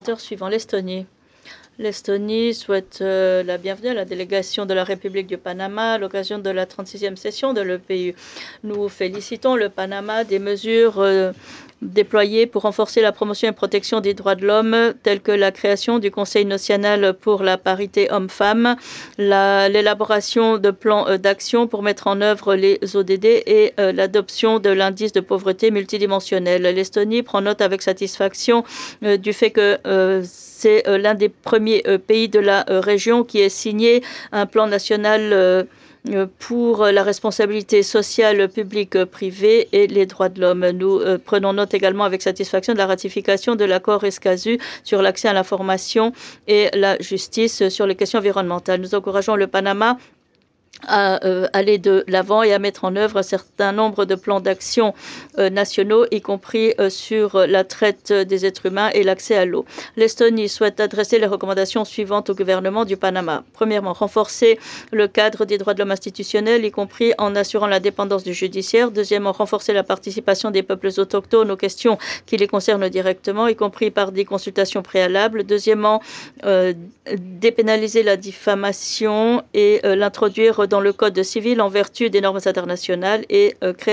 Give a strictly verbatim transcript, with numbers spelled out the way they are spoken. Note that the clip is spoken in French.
orateur suivant, l'Estonie. L'Estonie souhaite euh, la bienvenue à la délégation de la République du Panama à l'occasion de la trente-sixième session de l'E P U. Nous félicitons le Panama des mesures euh, déployées pour renforcer la promotion et protection des droits de l'homme, telles que la création du Conseil national pour la parité homme-femme, l'élaboration de plans euh, d'action pour mettre en œuvre les O D D et euh, l'adoption de l'indice de pauvreté multidimensionnel. L'Estonie prend note avec satisfaction euh, du fait que euh, c'est euh, l'un des premiers euh, pays de la euh, région qui ait signé un plan national euh, pour la responsabilité sociale publique privée et les droits de l'homme. Nous euh, prenons note également avec satisfaction de la ratification de l'accord ESCASU sur l'accès à l'information et la justice sur les questions environnementales. Nous encourageons le Panama à euh, aller de l'avant et à mettre en œuvre un certain nombre de plans d'action euh, nationaux, y compris euh, sur la traite des êtres humains et l'accès à l'eau. L'Estonie souhaite adresser les recommandations suivantes au gouvernement du Panama. Premièrement, renforcer le cadre des droits de l'homme institutionnels, y compris en assurant l'indépendance du judiciaire. Deuxièmement, renforcer la participation des peuples autochtones aux questions qui les concernent directement, y compris par des consultations préalables. Deuxièmement, euh, dépénaliser la diffamation et euh, l'introduire dans le code civil en vertu des normes internationales et euh, créer